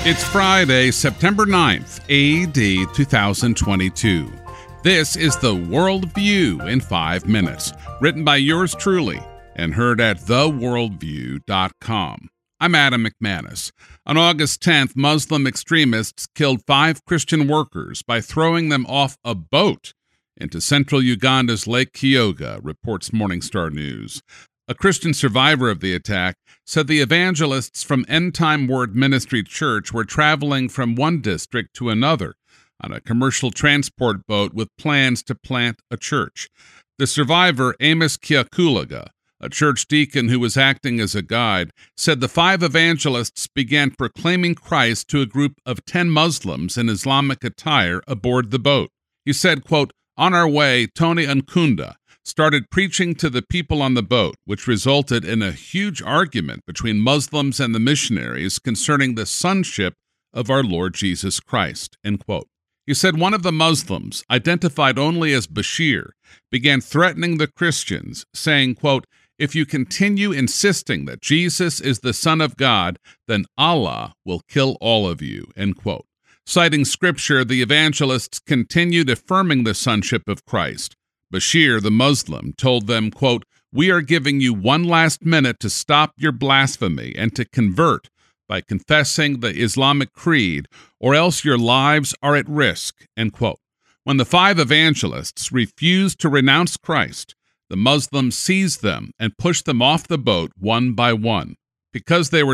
It's Friday, September 9th, AD 2022. This is the World View in 5 minutes, written by yours truly and heard at theworldview.com. I'm Adam McManus. On August 10th, Muslim extremists killed 5 Christian workers by throwing them off a boat into central Uganda's Lake Kyoga, reports Morning Star News. A Christian survivor of the attack said the evangelists from End Time Word Ministry Church were traveling from one district to another on a commercial transport boat with plans to plant a church. The survivor, Amos Kyakulaga, a church deacon who was acting as a guide, said the 5 evangelists began proclaiming Christ to a group of 10 Muslims in Islamic attire aboard the boat. He said, quote, "On our way, Tony Nkunda started preaching to the people on the boat, which resulted in a huge argument between Muslims and the missionaries concerning the sonship of our Lord Jesus Christ," end quote. He said one of the Muslims, identified only as Bashir, began threatening the Christians, saying, quote, "If you continue insisting that Jesus is the Son of God, then Allah will kill all of you," end quote. Citing scripture, the evangelists continued affirming the sonship of Christ. Bashir, the Muslim, told them, quote, "We are giving you one last minute to stop your blasphemy and to convert by confessing the Islamic creed, or else your lives are at risk," end quote. When the 5 evangelists refused to renounce Christ, the Muslims seized them and pushed them off the boat one by one. Because they were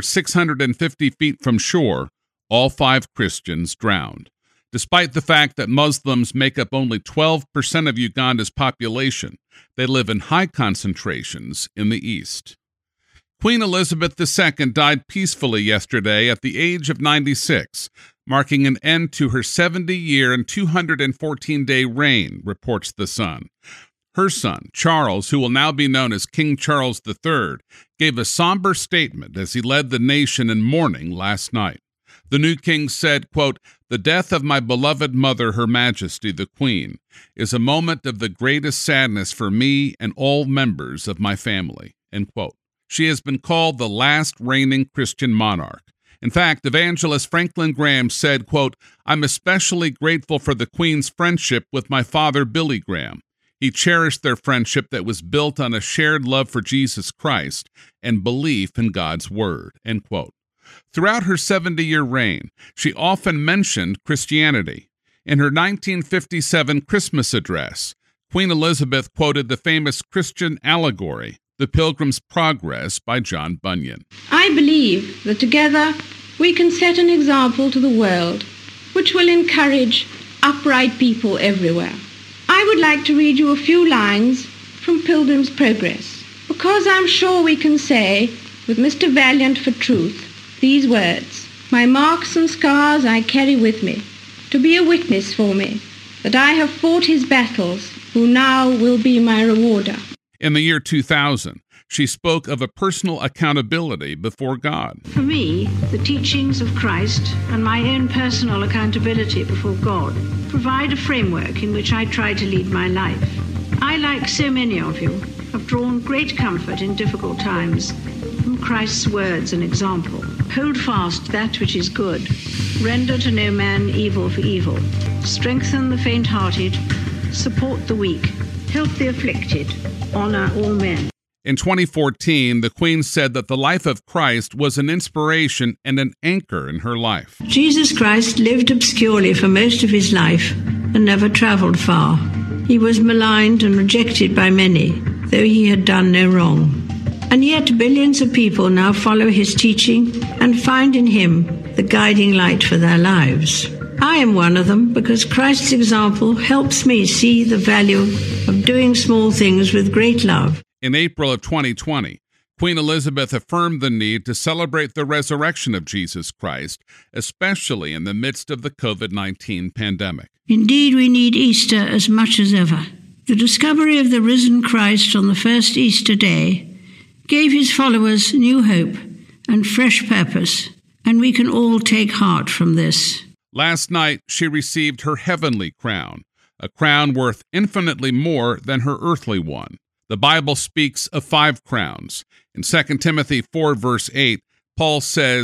650 feet from shore, all 5 Christians drowned. Despite the fact that Muslims make up only 12% of Uganda's population, they live in high concentrations in the east. Queen Elizabeth II died peacefully yesterday at the age of 96, marking an end to her 70-year and 214-day reign, reports The Sun. Her son, Charles, who will now be known as King Charles III, gave a somber statement as he led the nation in mourning last night. The new king said, quote, "The death of my beloved mother, Her Majesty the Queen, is a moment of the greatest sadness for me and all members of my family," end quote. She has been called the last reigning Christian monarch. In fact, evangelist Franklin Graham said, quote, "I'm especially grateful for the Queen's friendship with my father, Billy Graham. He cherished their friendship that was built on a shared love for Jesus Christ and belief in God's word," end quote. Throughout her 70-year reign, she often mentioned Christianity. In her 1957 Christmas address, Queen Elizabeth quoted the famous Christian allegory, The Pilgrim's Progress by John Bunyan. "I believe that together we can set an example to the world which will encourage upright people everywhere. I would like to read you a few lines from Pilgrim's Progress, because I'm sure we can say, with Mr. Valiant for truth, these words: 'My marks and scars I carry with me, to be a witness for me, that I have fought his battles, who now will be my rewarder.'" In the year 2000, she spoke of a personal accountability before God. For me, the teachings of Christ and my own personal accountability before God provide a framework in which I try to lead my life. I, like so many of you, have drawn great comfort in difficult times from Christ's words and example. Hold fast that which is good. Render to no man evil for evil. Strengthen the faint-hearted. Support the weak. Help the afflicted. Honor all men. In 2014, the Queen said that the life of Christ was an inspiration and an anchor in her life. Jesus Christ lived obscurely for most of his life and never traveled far. He was maligned and rejected by many, though he had done no wrong. And yet billions of people now follow his teaching and find in him the guiding light for their lives. I am one of them because Christ's example helps me see the value of doing small things with great love. In April of 2020, Queen Elizabeth affirmed the need to celebrate the resurrection of Jesus Christ, especially in the midst of the COVID-19 pandemic. Indeed, we need Easter as much as ever. The discovery of the risen Christ on the first Easter day gave his followers new hope and fresh purpose, and we can all take heart from this. Last night, she received her heavenly crown, a crown worth infinitely more than her earthly one. The Bible speaks of 5 crowns. In 2 Timothy 4, verse 8, Paul says,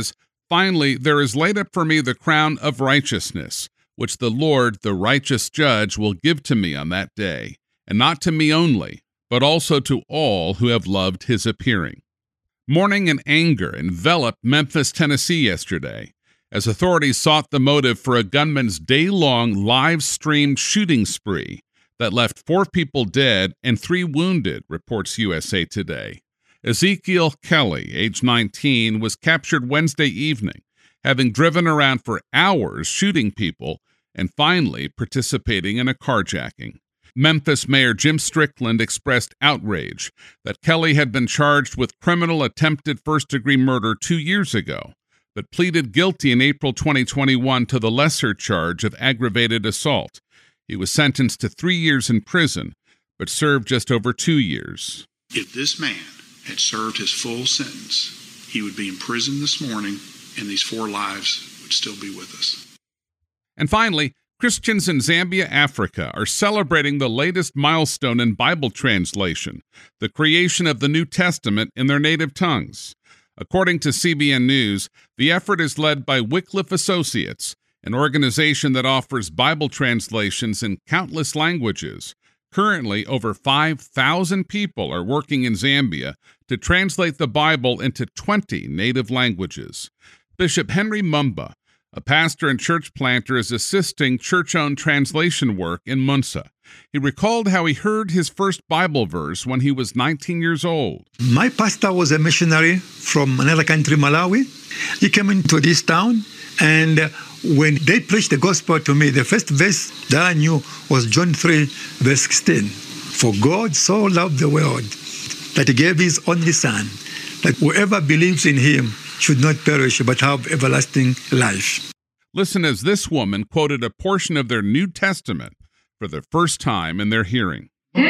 Finally, there is laid up for me the crown of righteousness, which the Lord, the righteous judge, will give to me on that day, and not to me only, but also to all who have loved his appearing. Mourning and anger enveloped Memphis, Tennessee yesterday, as authorities sought the motive for a gunman's day-long live-streamed shooting spree that left 4 people dead and 3 wounded, reports USA Today. Ezekiel Kelly, age 19, was captured Wednesday evening, having driven around for hours shooting people and finally participating in a carjacking. Memphis Mayor Jim Strickland expressed outrage that Kelly had been charged with criminal attempted first-degree murder 2 years ago, but pleaded guilty in April 2021 to the lesser charge of aggravated assault. He was sentenced to 3 years in prison, but served just over 2 years. If this man had served his full sentence, he would be in prison this morning, and these 4 lives would still be with us. And finally, Christians in Zambia, Africa, are celebrating the latest milestone in Bible translation, the creation of the New Testament in their native tongues. According to CBN News, the effort is led by Wycliffe Associates, an organization that offers Bible translations in countless languages. Currently, over 5,000 people are working in Zambia to translate the Bible into 20 native languages. Bishop Henry Mumba, a pastor and church planter, is assisting church-owned translation work in Munsa. He recalled how he heard his first Bible verse when he was 19 years old. My pastor was a missionary from another country, Malawi. He came into this town, and when they preached the gospel to me, the first verse that I knew was John 3, verse 16. For God so loved the world that he gave his only son, that whoever believes in him should not perish but have everlasting life. Listen as this woman quoted a portion of their New Testament for the first time in their hearing.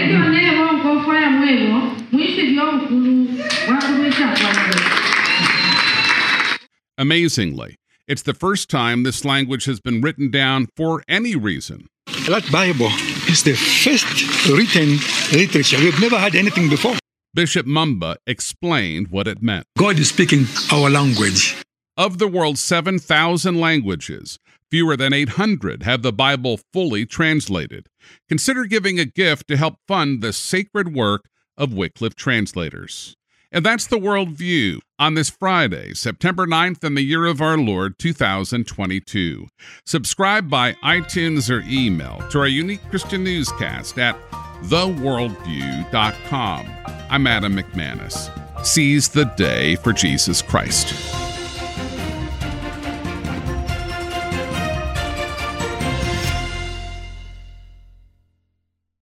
Amazingly, it's the first time this language has been written down for any reason. That Bible is the first written literature. We've never had anything before. Bishop Mumba explained what it meant. God is speaking our language. Of the world's 7,000 languages, fewer than 800 have the Bible fully translated. Consider giving a gift to help fund the sacred work of Wycliffe translators. And that's the World View on this Friday, September 9th in the year of our Lord, 2022. Subscribe by iTunes or email to our unique Christian newscast at theworldview.com. I'm Adam McManus. Seize the day for Jesus Christ.